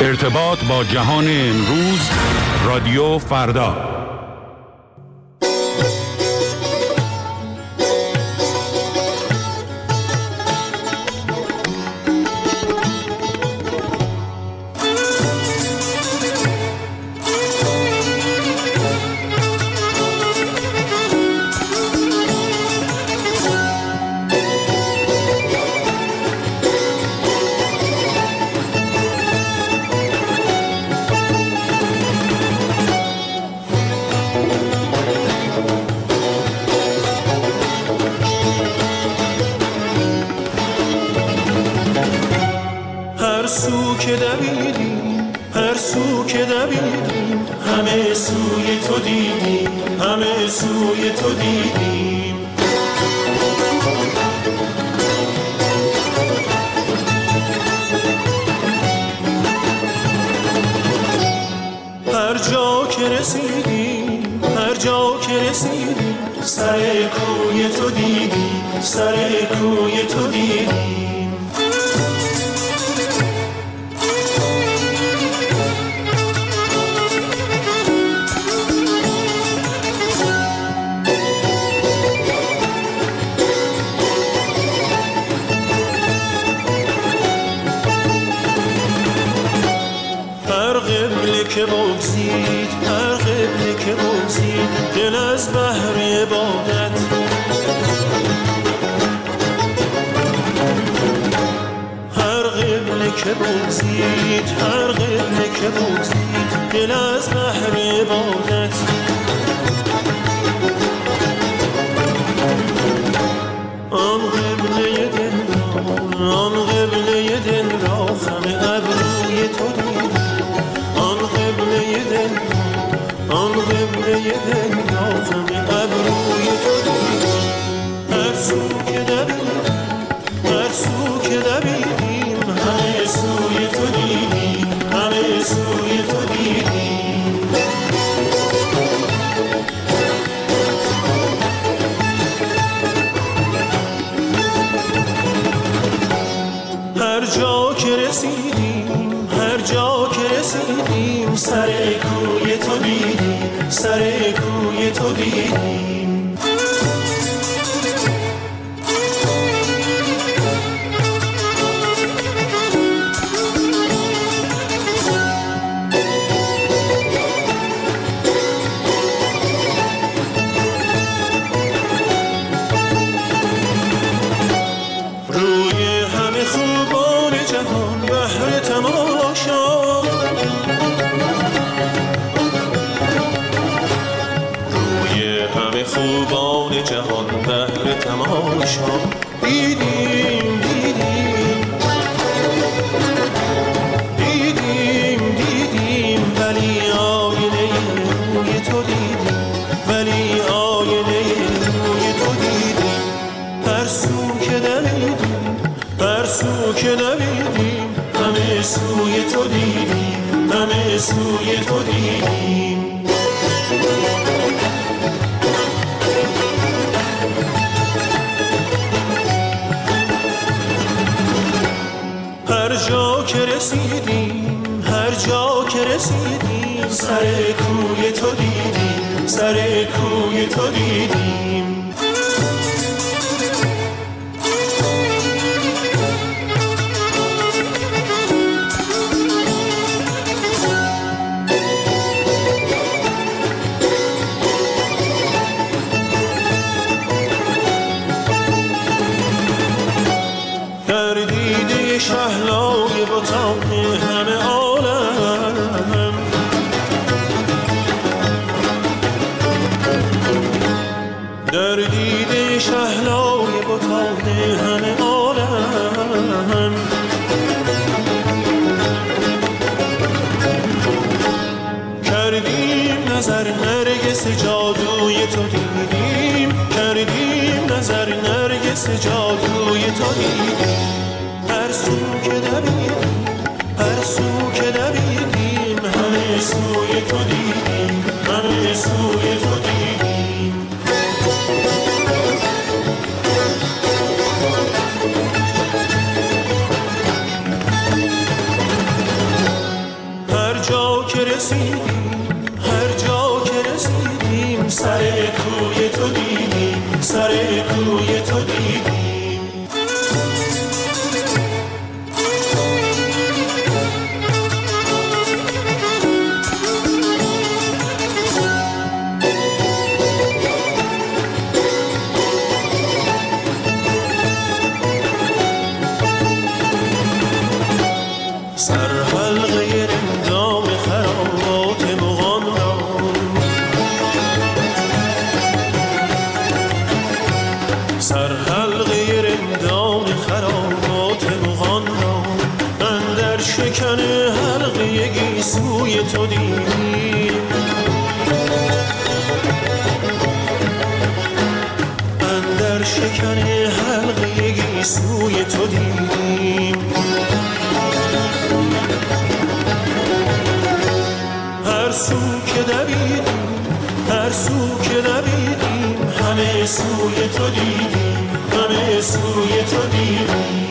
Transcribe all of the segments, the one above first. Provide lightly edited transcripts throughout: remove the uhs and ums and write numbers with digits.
ارتباط با جهان امروز، رادیو فردا. همه سوی تو دیدیم، همه سوی تو دیدیم. هر جا که رسیدیم، هر جا که رسیدیم، سر کوی تو دیدیم، سر کوی تو دیدیم. که بگذید، هر قبله که بگذید، دل از بحر عبادت. هر قبله که بگذید، هر قبله که بگذید، دل از بحر عبادت. آن قبله دل را، آن قبله دل را، خم ابروی تو دید. آن قبله دل را، خم ابروی تو دید. هر سو که دویدیم، هر سو که دویدیم، همه سوی تو دیدیم، همه سوی تو دیدیم. هر جا که رسیدیم، هر جا که رسیدیم، سر کوی تو دیدیم، سر کوی تو دیدیم. روی همه خوبان جهان بهر تماشا، خوبان جهان بهر تماشا، دیدیم دیدیم دیدیم دیدیم، ولی آینه روی تو دیدیم، ولی آینه روی تو دیدیم. هر سو که دویدیم، هر سو که دویدیم، همه سوی تو دیدیم، همه سوی تو دیدیم. هر جا که رسیدیم، هر جا که رسیدیم، سر کوی تو دیدیم، سر کوی تو دیدیم. شهلای بتان همه عالم، در دیده شهلای بتان همه عالم، کردیم نظر نرگس جادوی تو دیدیم، کردیم نظر نرگس جادوی تو دیدیم. هر سو که دویدیم، هر سو که دویدیم، همه سوی تو دیدیم، همه سوی تو دیدیم. رسیدیم هر جا که رسیدیم سر کوی تو دیدیم سر کوی تو دیدیم سوی تو دیدیم اندر شکن حلقه سوی تو دیدیم هر سو که دویدیم هر سو که دویدیم همه سوی تو دیدیم همه سوی تو دیدیم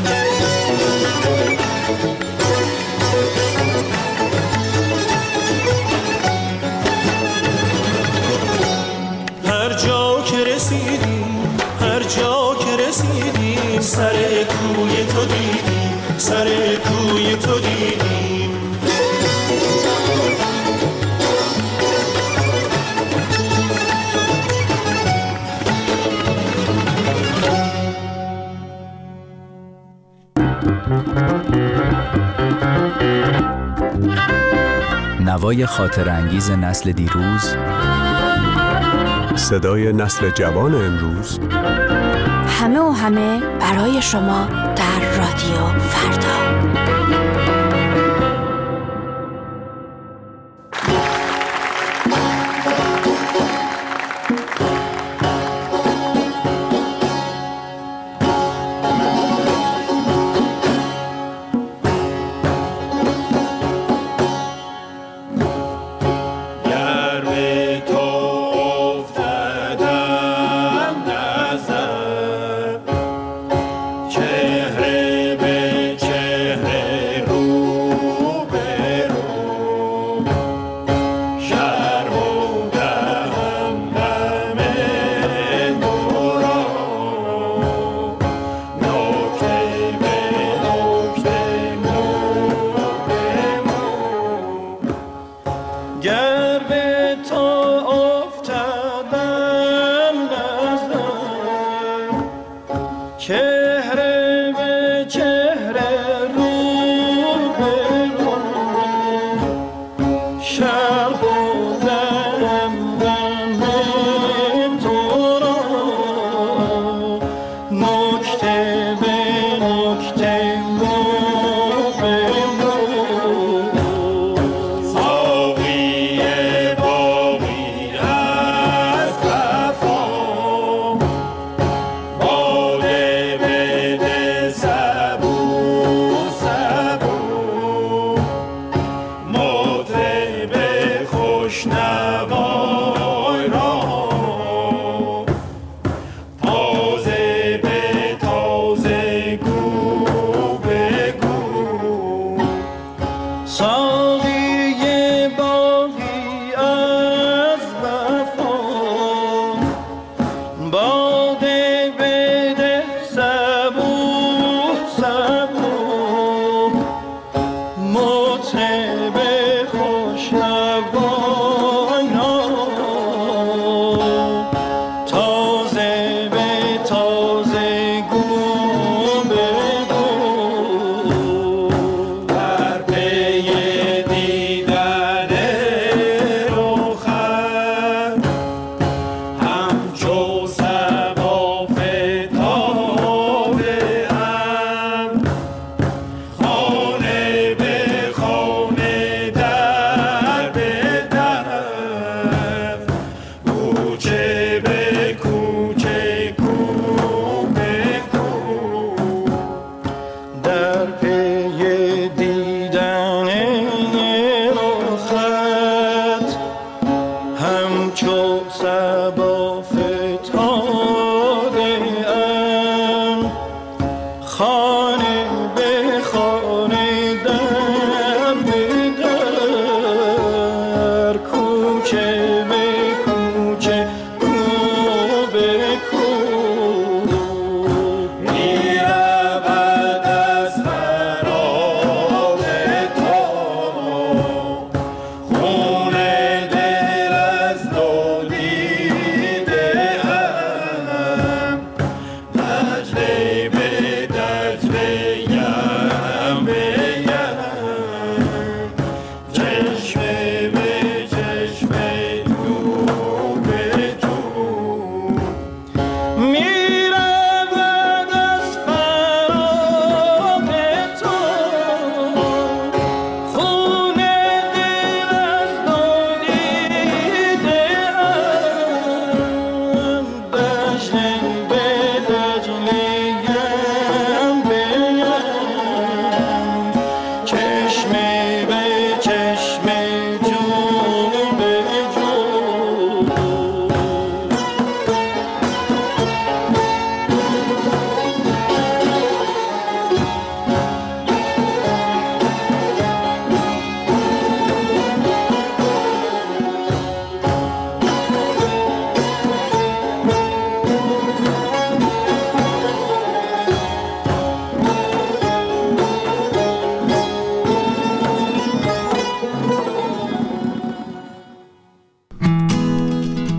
سر کوی تو دیدیم سر کوی تو دیدیم نوای خاطر انگیز نسل دیروز، صدای نسل جوان امروز، همه و همه برای شما در رادیو فردا. چهره به چهره رو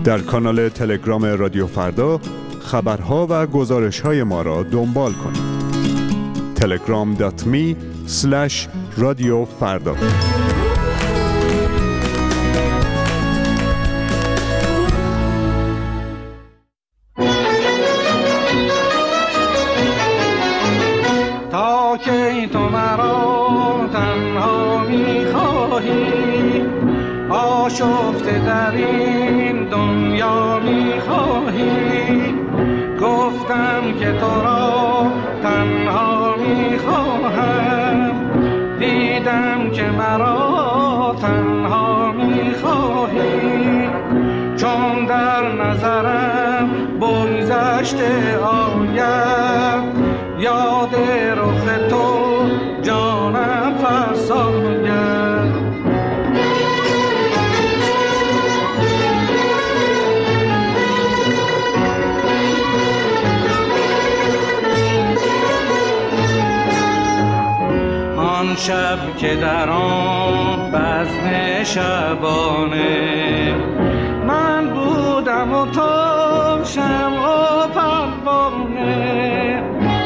در کانال تلگرام رادیو فردا خبرها و گزارش‌های ما را دنبال کنید. telegram.me/رادیوفردا. تا که تو مرا تنها می‌خواهی، آشفته در این دنیا می‌خواهی، گفتم که تو را تنها می‌خواهم، دیدم که مرا تنها می‌خواهی، چون در نظرم بگذشته آید، یاد رخ تو جانم فرساید. آن شب که در آن بزم شبانه من بودم و تو شمع و پروانه،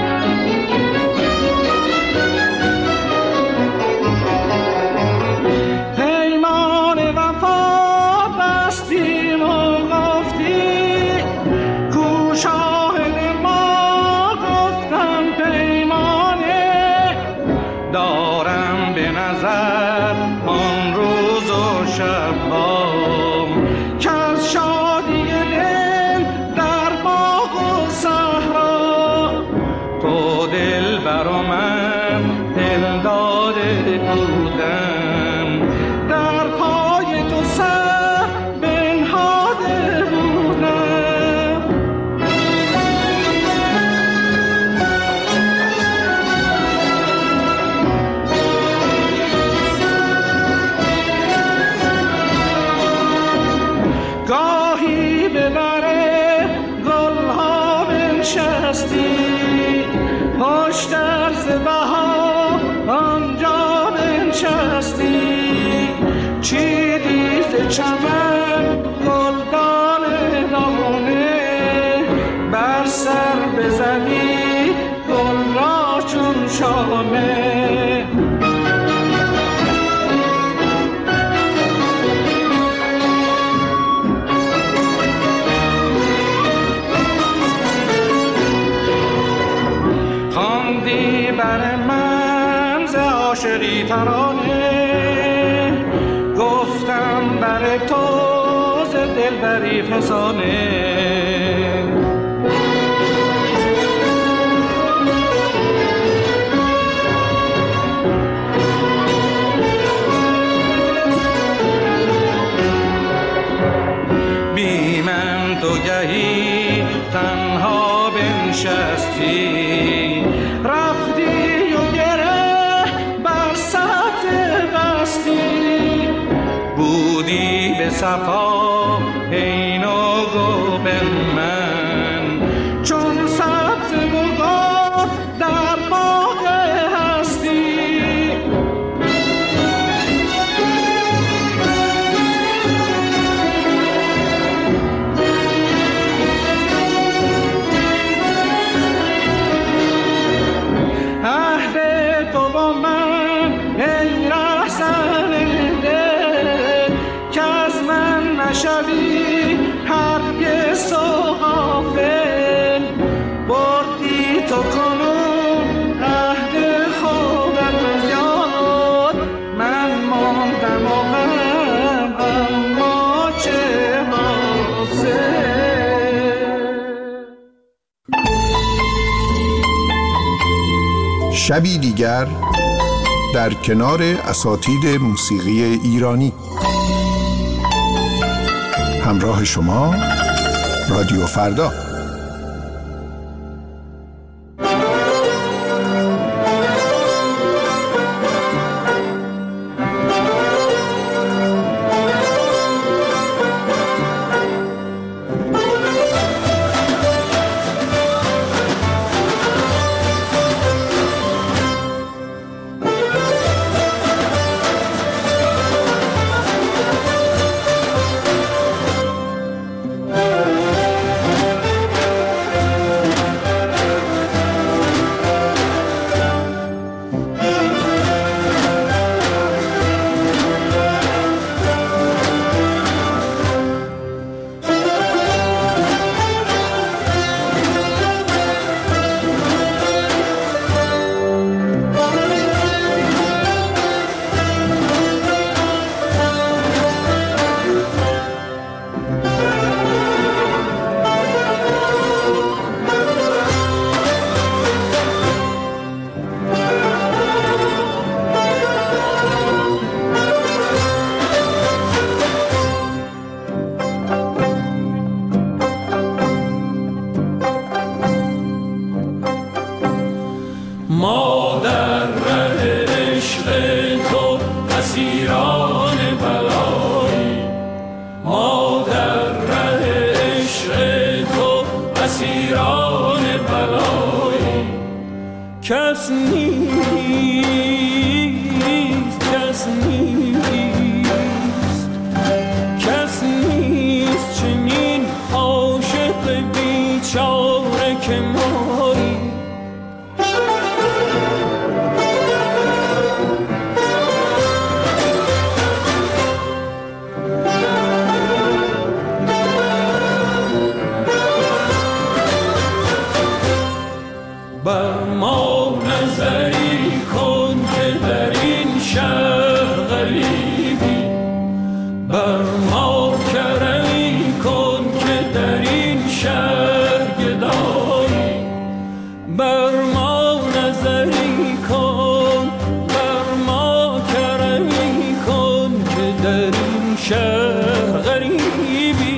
پیمان وفا بستیم و گفتی کو شاهد ما، گفتم پیمانه دارم به نظر آن روز و شبام، که از شادی دل در باغ و صحرا تو دل بر من دل داده بودم، در پای تو سر بنهاده بودم. گاهی به بر گلها بنشستی، پشت از بها آنجا بنشستی، چیدی ز چمن گلدان دانه، بر سر بزدی گل را چون شانه. خواندی بر من ز عاشقی ترانه، گفتم بر تو ز دلبری فسانه. بی من تو گهی تنها بنشستی، رفتی و گره بر سطح بستی، بودی به صفا عین و گوبن من، چون سبز بگاه در باغ هستی. عهد تو با من ای رهزن دل، که از من نشوی هرگز تو غافل، بردی تو کنون عهد خودت یاد، من ماندم و غم اما چه حاصل. شبی دیگر در کنار اساتید موسیقی ایرانی. همراه شما رادیو فردا. کس نیست، کس نیست، کس نیست چنین عاشق بیچاره که مایی. بر ما نظری کن که در این شهر غریبی، بر ما کرمی کن که در این شهر گدایی، بر ما نظری کن، بر ما کرمی کن که در این شهر غریبی.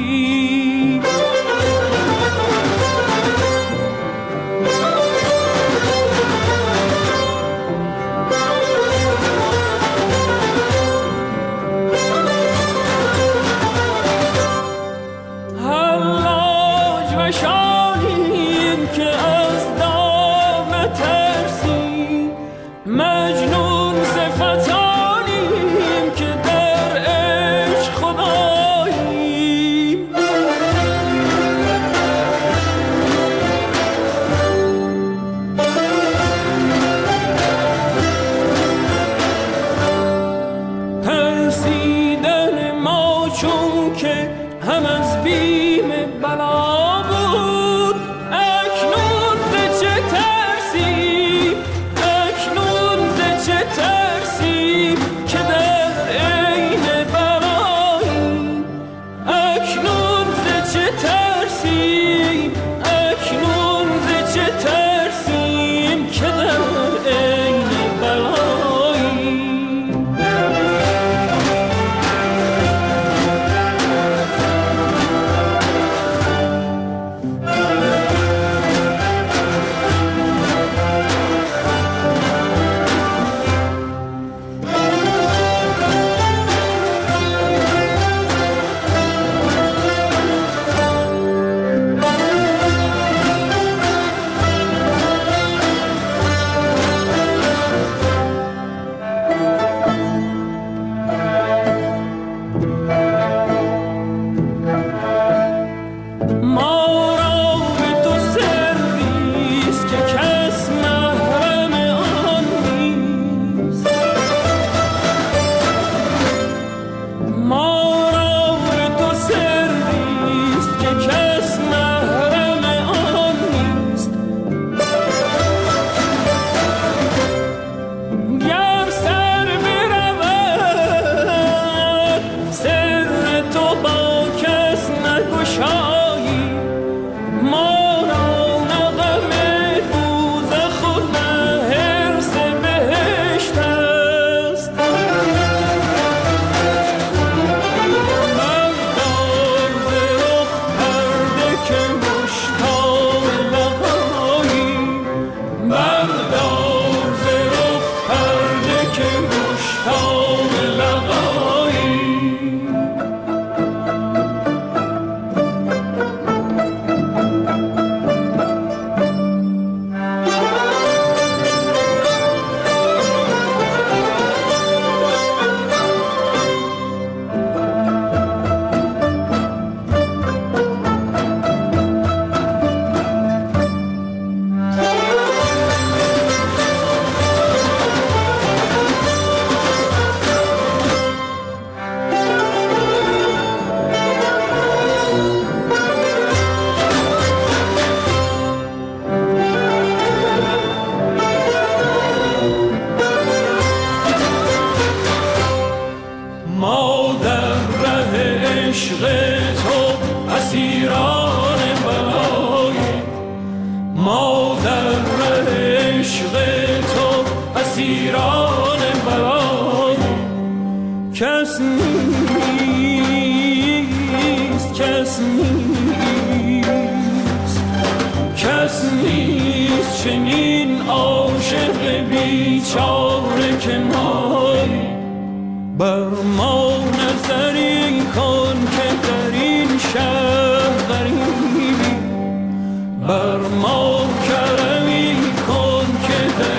چنین عاشق بیچاره که مایی، بر ما نظری کن که در این شهر غریبی، بر ما کرمی کن که در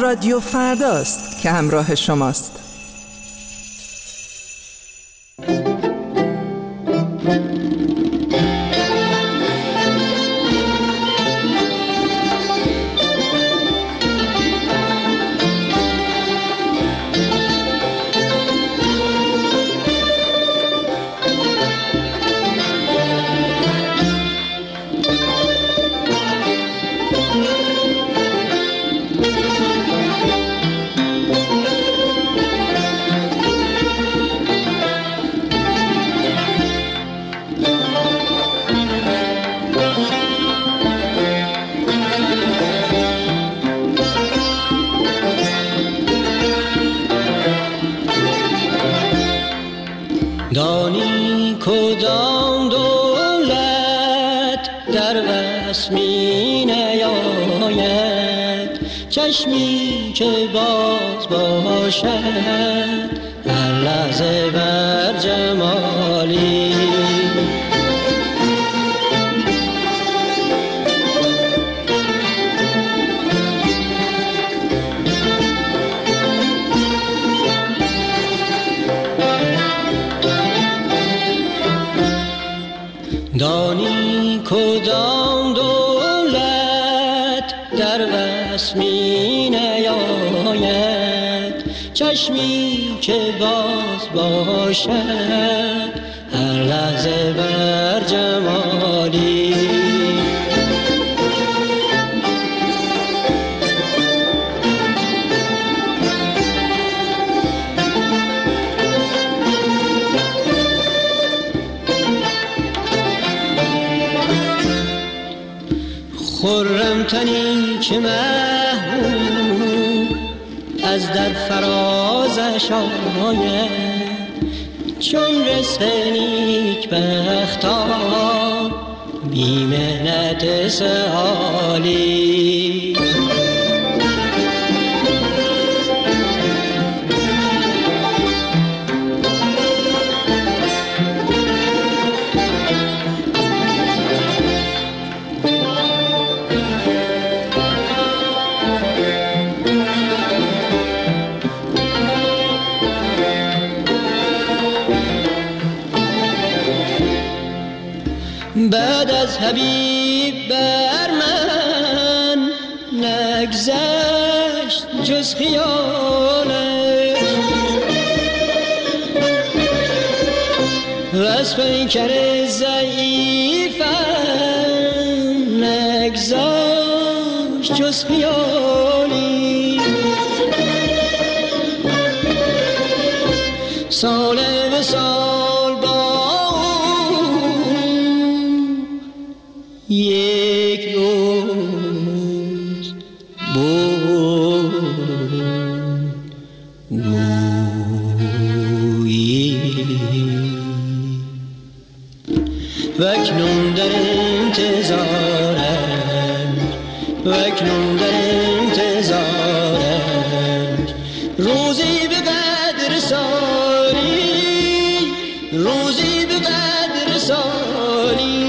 رادیو فرداست که همراه شماست. دانی کدام دولت در وسمی نیاید، چشمی که باز باشد هر لحظه بر جمالی. دانی کدام دولت در وسمی نیاید، چشمی که باز باشد هر لحظه بر جمالی. خرم تنی که محبوب از در فرازش آید، چون رزق نیک بختان بی محنت سالی. بعد از حبیب بر من نگذشت جز خیالش، و از پیکر ضعیفم نگذشت جز خیالی. سال به سال با یک روز گویی، و اکنون در انتظارم، و اکنون در انتظارم روزی به قدر سالی، روزی به قدر سالی.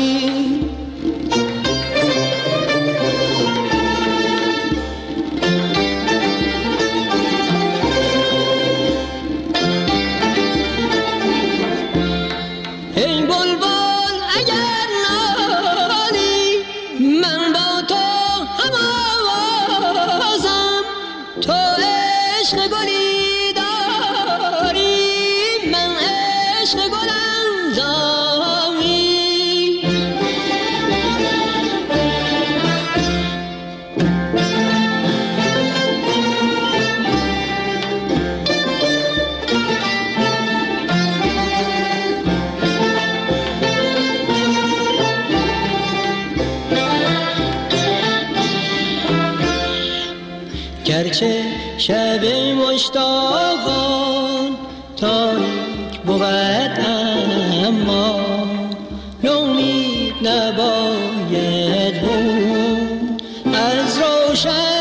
گرچه شب مشتاقان تاریک بود، اما نومید نباید بود از روشن